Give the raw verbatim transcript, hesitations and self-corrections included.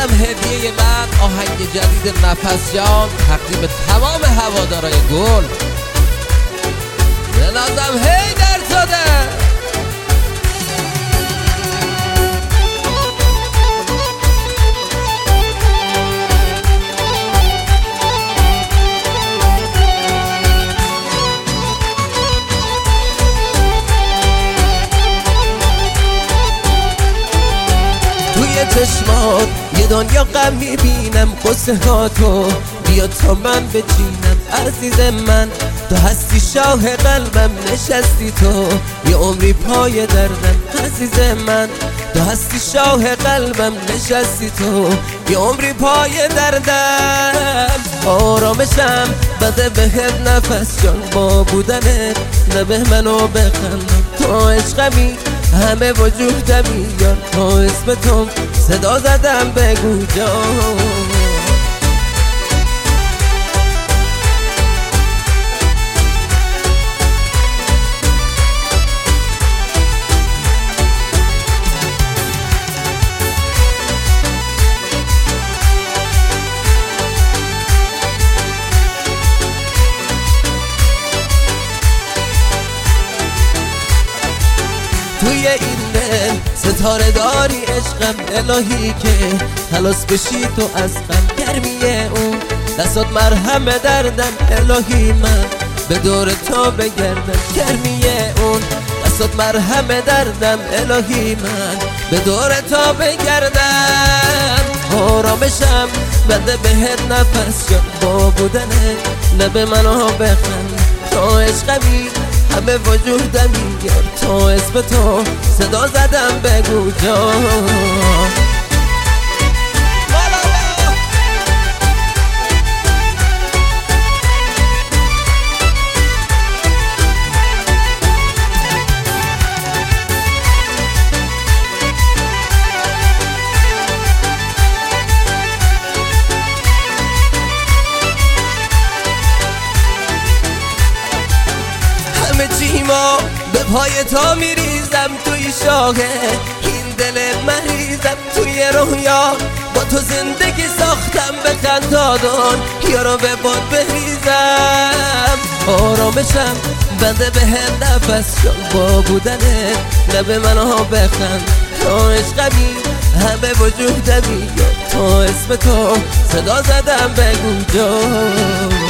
اینم هدیه من، آهنگ جدید نفس جان تقدیم تمام هوادارای گل. بنازم حیدر زاده. توی چشمات یه دنیا غم میبینم، قصه ها تو بیا تا من بچینم. عزیز من تو هستی شاه قلبم، نشستی تو یه عمری پای دردم. عزیز من تو هستی شاه قلبم، نشستی تو یه عمری پای دردم. آرامشم بده بهت نفس جان، با بودنت نبه منو بخندم. تو عشقمی همه وجودمی یار، تا اسم تو صدا زدم بگو جان. توی این دل ستاره داری عشقم، الهی که خلاص بشی تو از غم. گرمیه اون دستات مرهم دردم، الهی من به دور تو بگردم. گرمیه اون دستات مرهم دردم، الهی من به دور تو بگردم. آرامشم بده بهت نفس جان، با بودنه لب منو بخند. تو عشقمی همه وجودمی یار، تو اسم تو صدا زدم بگو جان. همه چیما به پای تا میریزم، توی شاهه این دل مریضم. توی رویا با تو زندگی ساختم، به خندادان یارو به باد بریزم. آرامشم بده به هم نفس جان، با بودنه لب منو بخند. تو عشقمی همه وجودمی یار، تو اسم تو صدا زدم بگو جان.